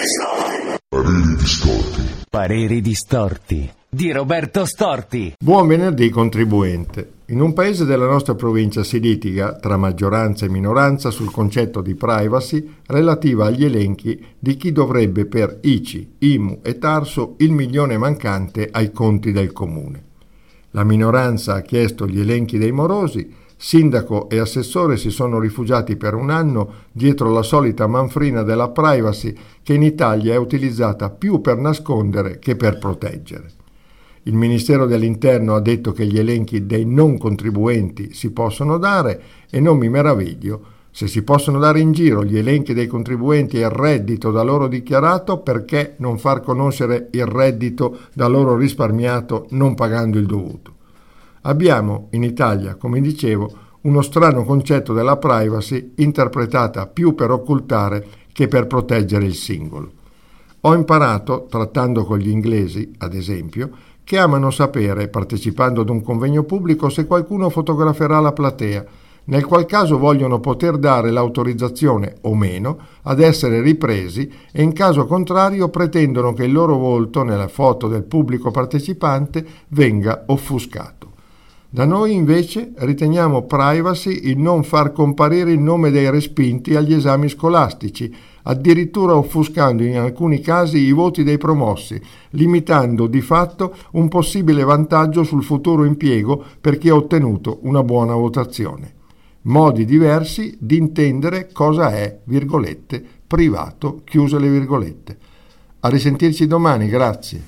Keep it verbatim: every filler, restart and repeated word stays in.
Pareri distorti. Pareri distorti di Roberto Storti. Buon venerdì contribuente. In un paese della nostra provincia si litiga tra maggioranza e minoranza sul concetto di privacy relativa agli elenchi di chi dovrebbe per I C I, I M U e Tarso il milione mancante ai conti del comune. La minoranza ha chiesto gli elenchi dei morosi, sindaco e assessore si sono rifugiati per un anno dietro la solita manfrina della privacy che in Italia è utilizzata più per nascondere che per proteggere. Il Ministero dell'Interno ha detto che gli elenchi dei non contribuenti si possono dare e non mi meraviglio. Se si possono dare in giro gli elenchi dei contribuenti e il reddito da loro dichiarato, perché non far conoscere il reddito da loro risparmiato non pagando il dovuto? Abbiamo in Italia, come dicevo, uno strano concetto della privacy interpretata più per occultare che per proteggere il singolo. Ho imparato, trattando con gli inglesi, ad esempio, che amano sapere, partecipando ad un convegno pubblico, se qualcuno fotograferà la platea, nel qual caso vogliono poter dare l'autorizzazione o meno ad essere ripresi e in caso contrario pretendono che il loro volto nella foto del pubblico partecipante venga offuscato. Da noi invece riteniamo privacy il non far comparire il nome dei respinti agli esami scolastici, addirittura offuscando in alcuni casi i voti dei promossi, limitando di fatto un possibile vantaggio sul futuro impiego per chi ha ottenuto una buona votazione. Modi diversi di intendere cosa è, virgolette, privato, chiuse le virgolette. A risentirci domani, grazie.